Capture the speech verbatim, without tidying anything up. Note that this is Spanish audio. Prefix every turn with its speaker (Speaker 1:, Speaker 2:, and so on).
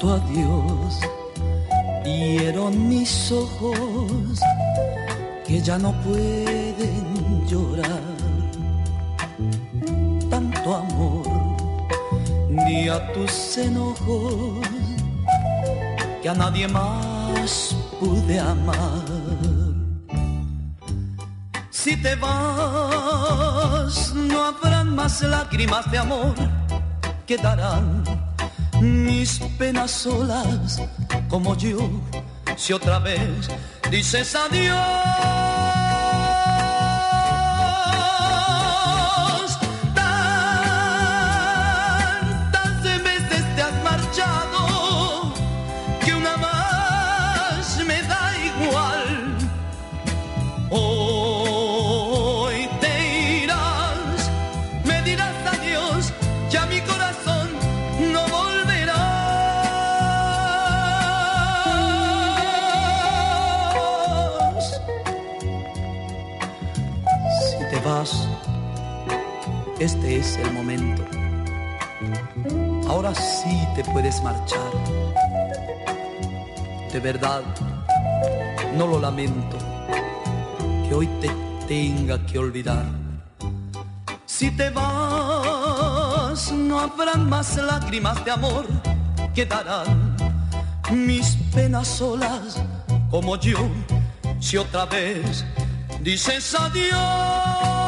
Speaker 1: tu adiós dieron mis ojos que ya no pueden llorar. Tanto amor ni a tus enojos que a nadie más pude amar. Si te vas no habrán más lágrimas de amor, quedarán mis penas solas como yo. Si otra vez dices adiós, tantas veces te has marchado que una más me da igual. Hoy te irás, me dirás adiós, ya mi corazón no volverá. Si te vas, este es el momento. Ahora sí te puedes marchar. De verdad, no lo lamento que hoy te tenga que olvidar. Si te vas, no habrán más lágrimas de amor, quedarán mis penas solas como yo. Si otra vez dices adiós.